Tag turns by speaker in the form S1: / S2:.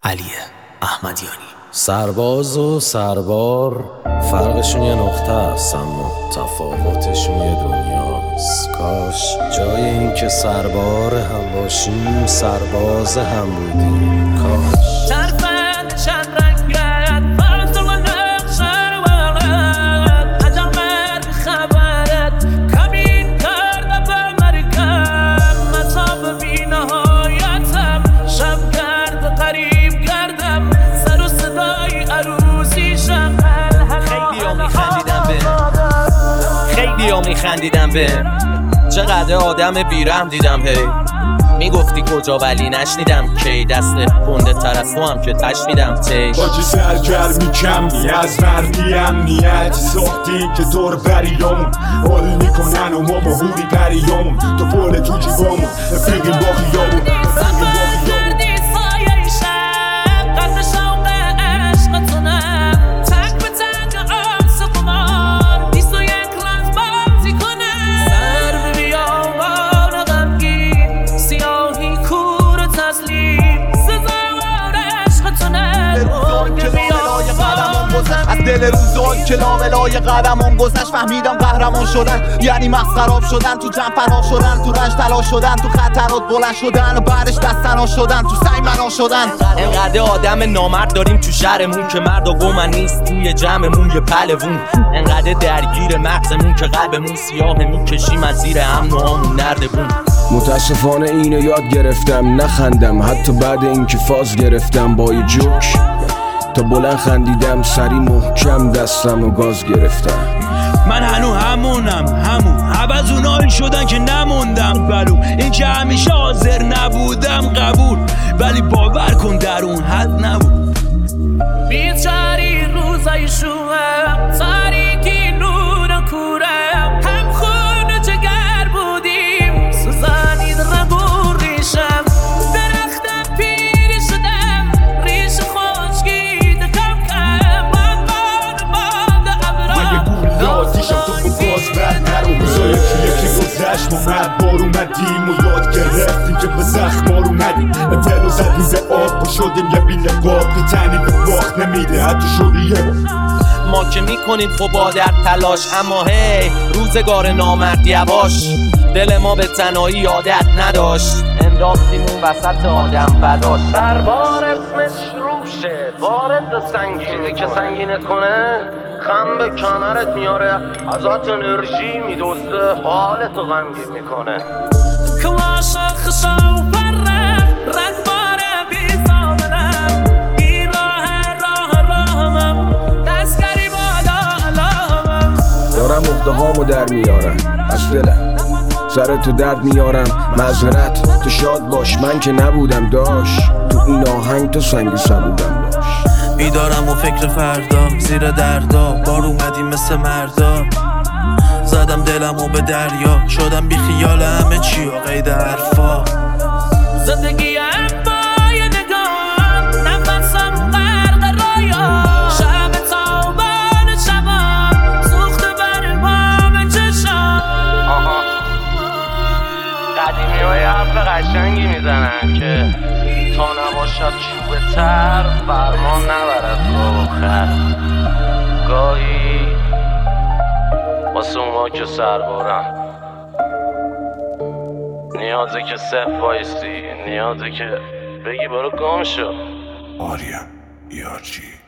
S1: علی احمدیانی.
S2: سرباز و سربار فرقشون یه نقطه است، اما تفاوتشون یه دنیاست. کاش جای این که سربار هم باشیم سرباز هم بودیم. کاش
S3: چند رنگت فرض و نقشر وقت عجمت خبرت کمین کرده به مرکم مصاب بی نهایتم شب کرد قریب کردم سر و صدای عروسی شغل
S1: خیلی ها میخندیدم به چقدر آدم بیرحم دیدم. هی میگفتی کجا ولی نشنیدم کی دست گنده تر از تو هم که تشنیدم تی
S4: باجی سرگرمی کمی از مردی امنیتی ساختی که دور بریامون حال میکنن و ما با هوری پریامون تو پول تو جیبامون رفیقیم با خیامون
S5: از دل روزان که لاملای قدمون گذشت فهمیدم قهرمان شدن یعنی مسخراب شدن، تو جمع فنا شدن، تو رنج تلاش شدن، تو خطرات بلند شدن و بعدش دستنا شدن، تو سعی منا شدن.
S1: انقدر آدم نامرد داریم تو شهرمون که مرد و گمن نیست توی جمعمون یه پلوون. انقدر درگیر مغزمون که قلبمون سیاه میکشیم از زیر امن و همون نردبون.
S2: متاسفانه اینو یاد گرفتم نخندم حتی بعد اینکه فاز گرفتم با یه جوک تا بلند خندیدم سری محکم دستم و گاز گرفتم.
S6: من همون عوض اونایی شدن که نموندم بلو این که همیشه حاضر نبودم قبول ولی باور کن در اون حد نبود.
S3: بیچاری روزای شوم تاریکی نور کورم هم خون جگر بودیم سوزانید رگو ریشم درختم پیری شدم ریش خشکی دکم کم باد ابرام
S4: لازیشم تو باز بد نرو روزایی که یکی گذشت ما مرد بار اومدیم و یاد گرفتیم که به زخمار اومدیم دل و زدیم به آب و شدیم یه بیل قاب که تنی به باخت نمیده حتی شدی یه با
S1: ما که میکنیم خب در تلاش اما هی روزگار نامرد یواش دل ما به تنهایی عادت نداشت انداختیم اون وسط آدم فداش.
S3: سربار اسمش روشه وارد سنگینه که سنگینت کنه خم به کنارت میاره ازات انرژی میدوزده حالتو غمگین میکنه. کلاش خشا و پره رنگ باره بی زامنم بی راهمم دستگری بالا علامم
S2: دارم اخده هامو در میارم از دلم سرتو درد میارم معذرت تو شاد باش من که نبودم داشت تو این آهنگ تو سنگ سبودم باش.
S6: بیدارم و فکر فردا زیر دردا بار اومدیم مثل مردا زدم دلمو به دریا شدم بی خیال همه چی و قید حرفا.
S3: زندگیم با یه نگاه نفسم غرق رایا شب تابان شبم سوخته بر بام چشم. قدیمی های حرف قشنگی میزنن که تا نباشد چوب تر فرمان نبرد آخر. گاهی واسه اونا که سربارم نیازه که صف وایستی نیازه که بگی برو گم شو.
S4: آریا یارچی